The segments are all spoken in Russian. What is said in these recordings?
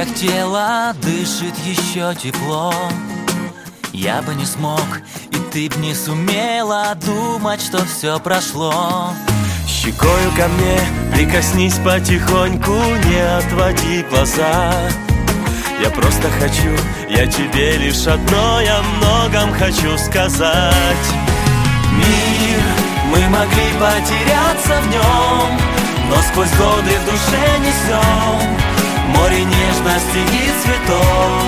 как тело дышит еще тепло. Я бы не смог, и ты б не сумела думать, что все прошло. Щекою ко мне прикоснись потихоньку, не отводи глаза. Я просто хочу, я тебе лишь одно, я многом хочу сказать. Мир, мы могли потеряться в нем, но сквозь годы в душе несем море нежности и цветов.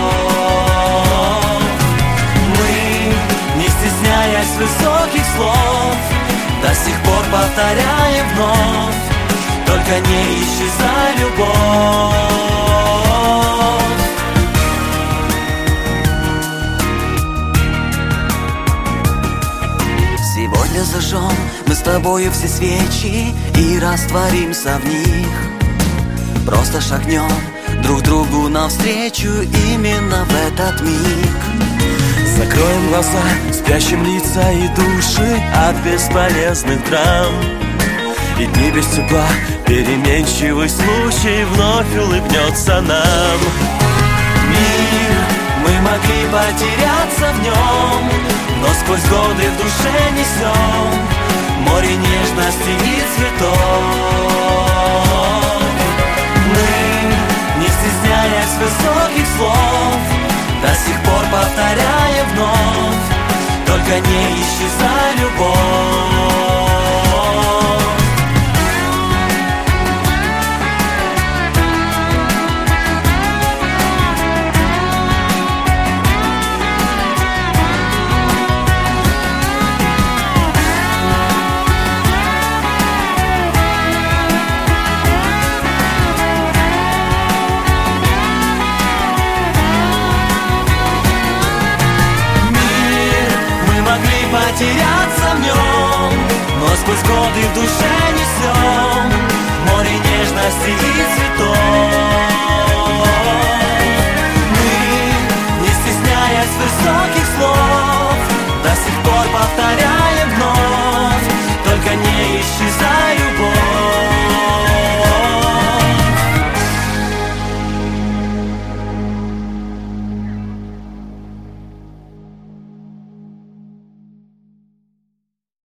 Мы, не стесняясь высоких слов, до сих пор повторяем вновь: только не исчезай, любовь. Сегодня зажжем мы с тобою все свечи и растворимся в них. Просто шагнем друг другу навстречу именно в этот миг. Закроем глаза, спящим лица и души от бесполезных драм. И дни без тепла, переменчивый случай вновь улыбнется нам. Мир, мы могли потеряться в нем, но сквозь годы в душе несем море нежности и цветов. Мы, не стесняясь высоких слов, до сих пор повторяем вновь: только не исчезай, любовь. Потеряться в нем, но сквозь годы в душе несем море нежности и цветов.